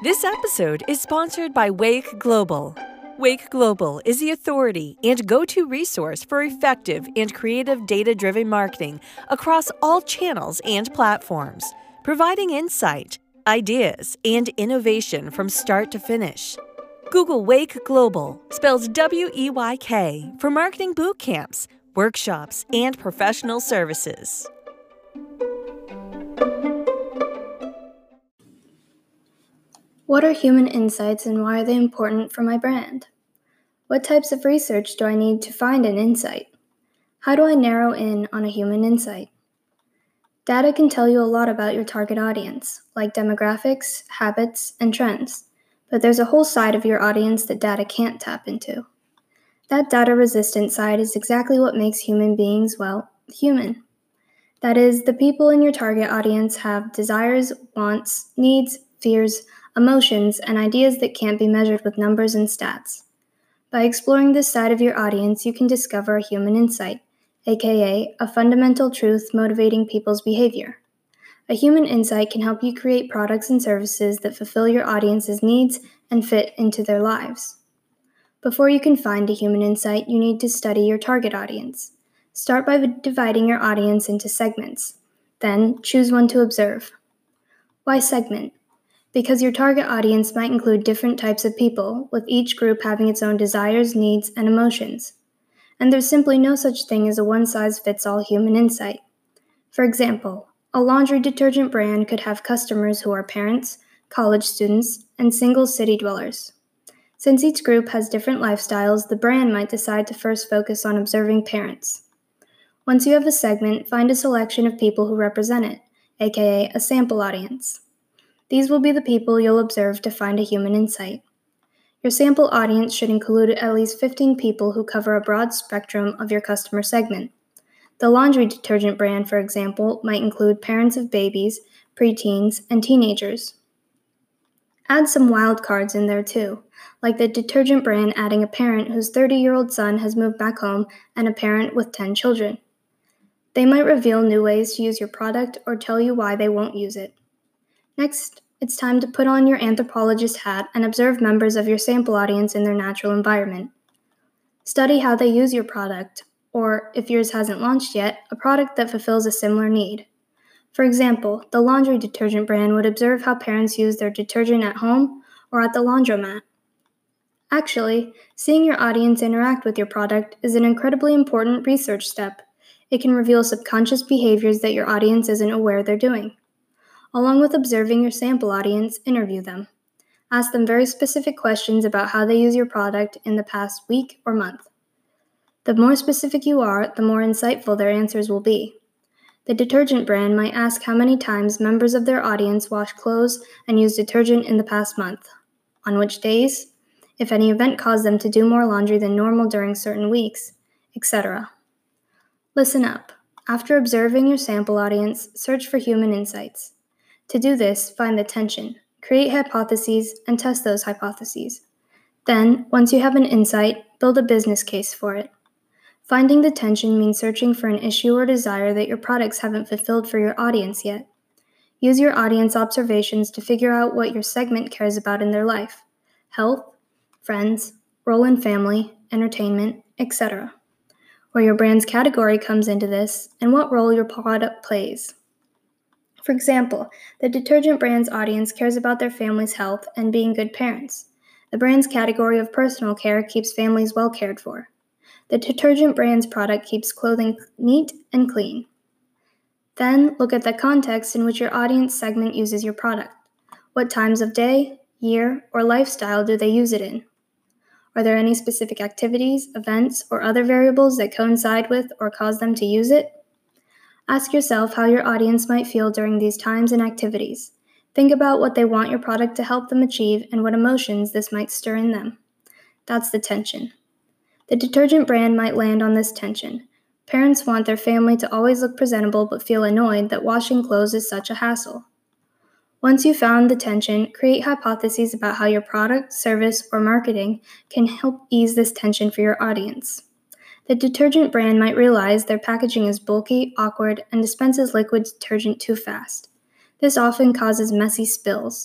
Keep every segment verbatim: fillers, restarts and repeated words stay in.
This episode is sponsored by Wake Global. Wake Global is the authority and go-to resource for effective and creative data-driven marketing across all channels and platforms, providing insight, ideas, and innovation from start to finish. Google Wake Global, spells W E Y K, for marketing boot camps, workshops, and professional services. What are human insights and why are they important for my brand? What types of research do I need to find an insight? How do I narrow in on a human insight? Data can tell you a lot about your target audience, like demographics, habits, and trends, but there's a whole side of your audience that data can't tap into. That data-resistant side is exactly what makes human beings, well, human. That is, the people in your target audience have desires, wants, needs, fears, emotions, and ideas that can't be measured with numbers and stats. By exploring this side of your audience, you can discover a human insight, aka a fundamental truth motivating people's behavior. A human insight can help you create products and services that fulfill your audience's needs and fit into their lives. Before you can find a human insight, you need to study your target audience. Start by dividing your audience into segments. Then, choose one to observe. Why segment? Because your target audience might include different types of people, with each group having its own desires, needs, and emotions. And there's simply no such thing as a one-size-fits-all human insight. For example, a laundry detergent brand could have customers who are parents, college students, and single city dwellers. Since each group has different lifestyles, the brand might decide to first focus on observing parents. Once you have a segment, find a selection of people who represent it, aka a sample audience. These will be the people you'll observe to find a human insight. Your sample audience should include at least fifteen people who cover a broad spectrum of your customer segment. The laundry detergent brand, for example, might include parents of babies, preteens, and teenagers. Add some wild cards in there too, like the detergent brand adding a parent whose thirty-year-old son has moved back home and a parent with ten children. They might reveal new ways to use your product or tell you why they won't use it. Next, it's time to put on your anthropologist hat and observe members of your sample audience in their natural environment. Study how they use your product, or, if yours hasn't launched yet, a product that fulfills a similar need. For example, the laundry detergent brand would observe how parents use their detergent at home or at the laundromat. Actually, seeing your audience interact with your product is an incredibly important research step. It can reveal subconscious behaviors that your audience isn't aware they're doing. Along with observing your sample audience, interview them. Ask them very specific questions about how they use your product in the past week or month. The more specific you are, the more insightful their answers will be. The detergent brand might ask how many times members of their audience wash clothes and use detergent in the past month, on which days, if any event caused them to do more laundry than normal during certain weeks, et cetera. Listen up. After observing your sample audience, search for human insights. To do this, find the tension, create hypotheses, and test those hypotheses. Then, once you have an insight, build a business case for it. Finding the tension means searching for an issue or desire that your products haven't fulfilled for your audience yet. Use your audience observations to figure out what your segment cares about in their life: health, friends, role in family, entertainment, et cetera. Where your brand's category comes into this, and what role your product plays. For example, the detergent brand's audience cares about their family's health and being good parents. The brand's category of personal care keeps families well cared for. The detergent brand's product keeps clothing neat and clean. Then, look at the context in which your audience segment uses your product. What times of day, year, or lifestyle do they use it in? Are there any specific activities, events, or other variables that coincide with or cause them to use it? Ask yourself how your audience might feel during these times and activities. Think about what they want your product to help them achieve and what emotions this might stir in them. That's the tension. The detergent brand might land on this tension. Parents want their family to always look presentable but feel annoyed that washing clothes is such a hassle. Once you've found the tension, create hypotheses about how your product, service, or marketing can help ease this tension for your audience. The detergent brand might realize their packaging is bulky, awkward, and dispenses liquid detergent too fast. This often causes messy spills.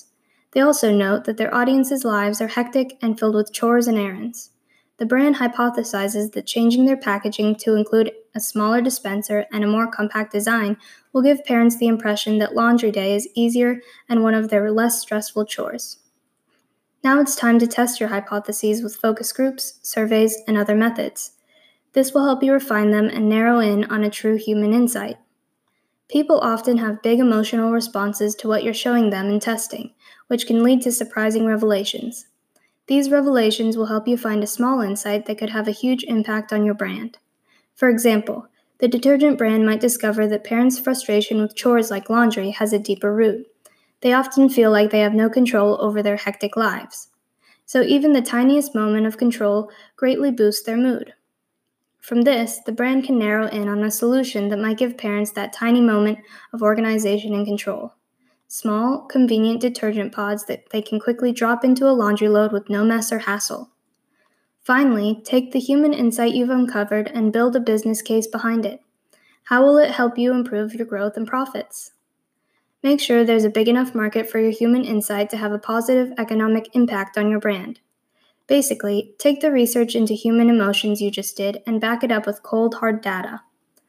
They also note that their audience's lives are hectic and filled with chores and errands. The brand hypothesizes that changing their packaging to include a smaller dispenser and a more compact design will give parents the impression that laundry day is easier and one of their less stressful chores. Now it's time to test your hypotheses with focus groups, surveys, and other methods. This will help you refine them and narrow in on a true human insight. People often have big emotional responses to what you're showing them in testing, which can lead to surprising revelations. These revelations will help you find a small insight that could have a huge impact on your brand. For example, the detergent brand might discover that parents' frustration with chores like laundry has a deeper root. They often feel like they have no control over their hectic lives. So even the tiniest moment of control greatly boosts their mood. From this, the brand can narrow in on a solution that might give parents that tiny moment of organization and control. Small, convenient detergent pods that they can quickly drop into a laundry load with no mess or hassle. Finally, take the human insight you've uncovered and build a business case behind it. How will it help you improve your growth and profits? Make sure there's a big enough market for your human insight to have a positive economic impact on your brand. Basically, take the research into human emotions you just did and back it up with cold, hard data.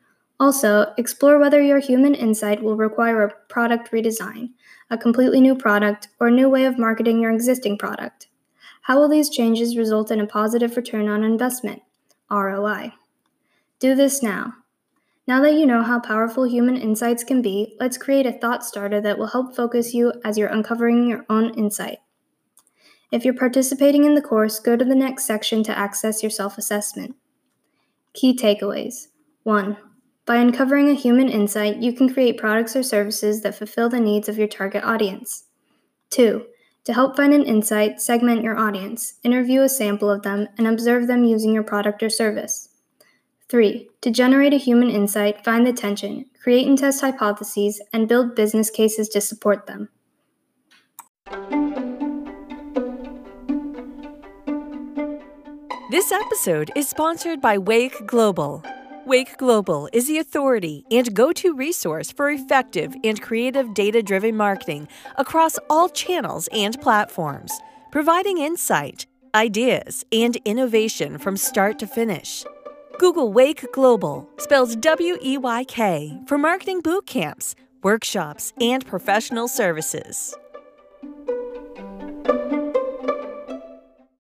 Also, explore whether your human insight will require a product redesign, a completely new product, or a new way of marketing your existing product. How will these changes result in a positive return on investment, R O I? Do this now. Now that you know how powerful human insights can be, let's create a thought starter that will help focus you as you're uncovering your own insight. If you're participating in the course, go to the next section to access your self-assessment. Key takeaways. one. By uncovering a human insight, you can create products or services that fulfill the needs of your target audience. two. To help find an insight, segment your audience, interview a sample of them, and observe them using your product or service. three. To generate a human insight, find the tension, create and test hypotheses, and build business cases to support them. This episode is sponsored by Wake Global. Wake Global is the authority and go-to resource for effective and creative data-driven marketing across all channels and platforms, providing insight, ideas, and innovation from start to finish. Google Wake Global, spelled W E Y K, for marketing boot camps, workshops, and professional services.